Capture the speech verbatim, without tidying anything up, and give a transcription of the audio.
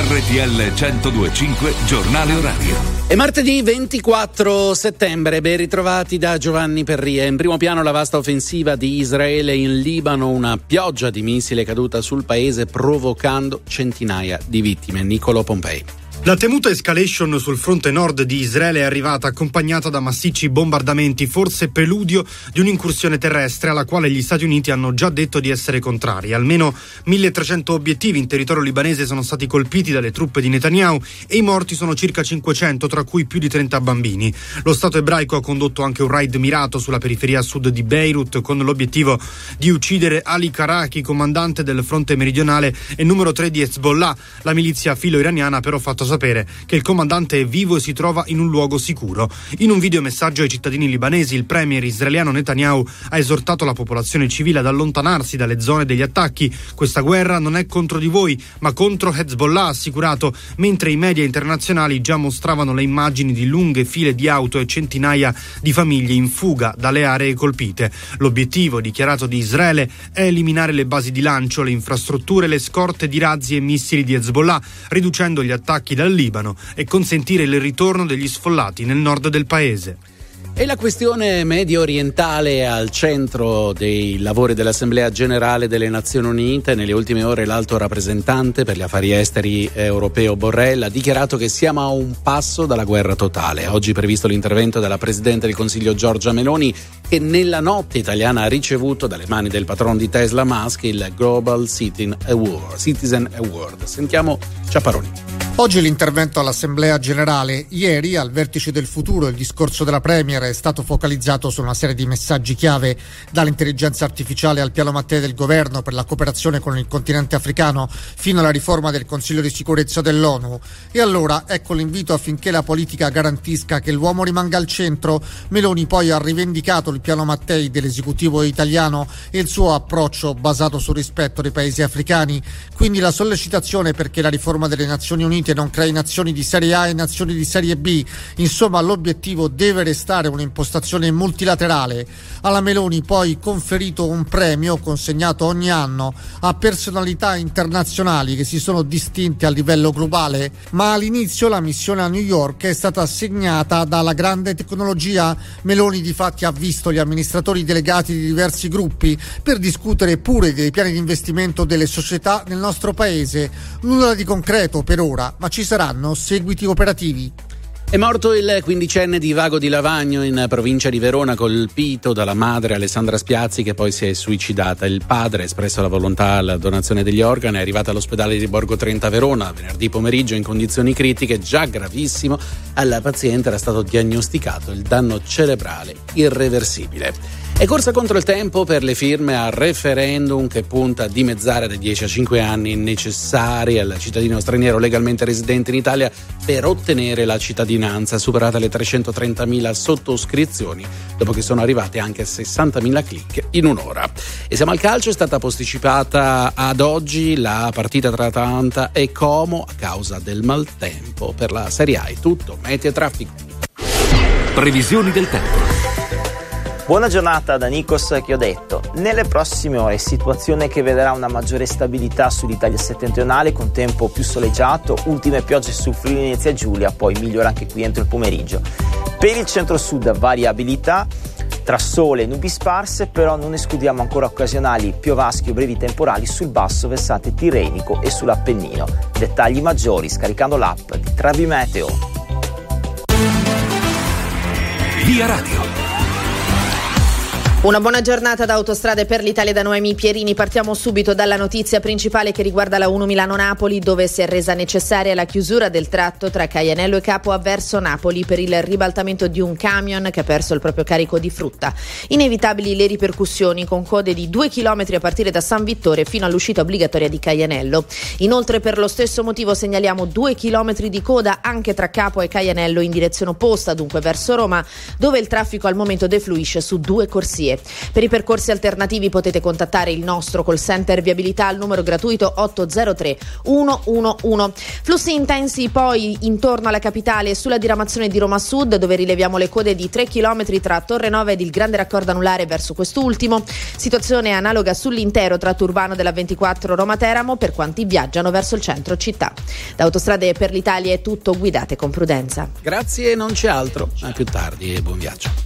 R T L centodue e cinque Giornale Orario. È martedì ventiquattro settembre, ben ritrovati da Giovanni Perria. In primo piano la vasta offensiva di Israele in Libano, una pioggia di missili è caduta sul paese provocando centinaia di vittime. Niccolò Pompei. La temuta escalation sul fronte nord di Israele è arrivata accompagnata da massicci bombardamenti, forse preludio di un'incursione terrestre alla quale gli Stati Uniti hanno già detto di essere contrari. Almeno milletrecento obiettivi in territorio libanese sono stati colpiti dalle truppe di Netanyahu e i morti sono circa cinquecento, tra cui più di trenta bambini. Lo Stato ebraico ha condotto anche un raid mirato sulla periferia sud di Beirut con l'obiettivo di uccidere Ali Karaki, comandante del fronte meridionale e numero tre di Hezbollah. La milizia filo-iraniana ha però fatto sapere che il comandante è vivo e si trova in un luogo sicuro. In un videomessaggio ai cittadini libanesi, il premier israeliano Netanyahu ha esortato la popolazione civile ad allontanarsi dalle zone degli attacchi. Questa guerra non è contro di voi, ma contro Hezbollah, ha assicurato, mentre i media internazionali già mostravano le immagini di lunghe file di auto e centinaia di famiglie in fuga dalle aree colpite. L'obiettivo dichiarato di Israele è eliminare le basi di lancio, le infrastrutture, le scorte di razzi e missili di Hezbollah, riducendo gli attacchi dal Libano e consentire il ritorno degli sfollati nel nord del paese. E la questione medio orientale è al centro dei lavori dell'Assemblea Generale delle Nazioni Unite. Nelle ultime ore l'alto rappresentante per gli affari esteri europeo Borrell ha dichiarato che siamo a un passo dalla guerra totale. Oggi è previsto l'intervento della Presidente del Consiglio Giorgia Meloni, che nella notte italiana ha ricevuto dalle mani del patron di Tesla Musk il Global Citizen Award. Citizen Award. Sentiamo Ciapparoni. Oggi l'intervento all'Assemblea Generale. Ieri, al Vertice del Futuro, il discorso della Premier è stato focalizzato su una serie di messaggi chiave, dall'intelligenza artificiale al piano Mattei del governo per la cooperazione con il continente africano fino alla riforma del Consiglio di sicurezza dell'ONU. E allora ecco l'invito affinché la politica garantisca che l'uomo rimanga al centro. Meloni poi ha rivendicato il piano Mattei dell'esecutivo italiano e il suo approccio basato sul rispetto dei paesi africani. Quindi la sollecitazione perché la riforma delle Nazioni Unite non crei nazioni di serie A e nazioni di serie B. Insomma, l'obiettivo deve restare un'impostazione multilaterale. Alla Meloni poi conferito un premio consegnato ogni anno a personalità internazionali che si sono distinte a livello globale, ma all'inizio la missione a New York è stata assegnata dalla grande tecnologia. Meloni difatti ha visto gli amministratori delegati di diversi gruppi per discutere pure dei piani di investimento delle società nel nostro paese. Nulla di concreto per ora, ma ci saranno seguiti operativi. È morto il quindicenne di Vago di Lavagno in provincia di Verona, colpito dalla madre Alessandra Spiazzi, che poi si è suicidata. Il padre ha espresso la volontà alla donazione degli organi, è arrivato all'ospedale di Borgo Trenta Verona venerdì pomeriggio in condizioni critiche, già gravissimo. Alla paziente era stato diagnosticato il danno cerebrale irreversibile. È corsa contro il tempo per le firme al referendum che punta a dimezzare dai dieci a cinque anni necessari al cittadino straniero legalmente residente in Italia per ottenere la cittadinanza, superate le trecentotrentamila sottoscrizioni, dopo che sono arrivate anche sessantamila click in un'ora. E siamo al calcio, è stata posticipata ad oggi la partita tra Atalanta e Como a causa del maltempo. Per la Serie A è tutto, meteo e traffico. Previsioni del tempo. Buona giornata da Nikos Chiodetto. Nelle prossime ore situazione che vedrà una maggiore stabilità sull'Italia settentrionale con tempo più soleggiato, ultime piogge sul Friuli Venezia Giulia, poi migliora anche qui entro il pomeriggio. Per il centro-sud variabilità tra sole e nubi sparse, però non escludiamo ancora occasionali piovaschi o brevi temporali sul basso versante tirrenico e sull'Appennino. Dettagli maggiori scaricando l'app di Travi Meteo. Via Radio. Una buona giornata da Autostrade per l'Italia da Noemi Pierini. Partiamo subito dalla notizia principale che riguarda la uno Milano-Napoli, dove si è resa necessaria la chiusura del tratto tra Caianello e Capua verso Napoli per il ribaltamento di un camion che ha perso il proprio carico di frutta. Inevitabili le ripercussioni, con code di due chilometri a partire da San Vittore fino all'uscita obbligatoria di Caianello. Inoltre, per lo stesso motivo segnaliamo due chilometri di coda anche tra Capua e Caianello in direzione opposta, dunque verso Roma, dove il traffico al momento defluisce su due corsie. corsie. Per i percorsi alternativi potete contattare il nostro call center viabilità al numero gratuito otto zero tre uno uno uno. Flussi intensi poi intorno alla capitale e sulla diramazione di Roma Sud, dove rileviamo le code di tre chilometri tra Torre Nova ed il grande raccordo anulare verso quest'ultimo. Situazione analoga sull'intero tratto urbano della ventiquattro Roma Teramo per quanti viaggiano verso il centro città. Da Autostrade per l'Italia è tutto, guidate con prudenza. Grazie, non c'è altro. A più tardi e buon viaggio.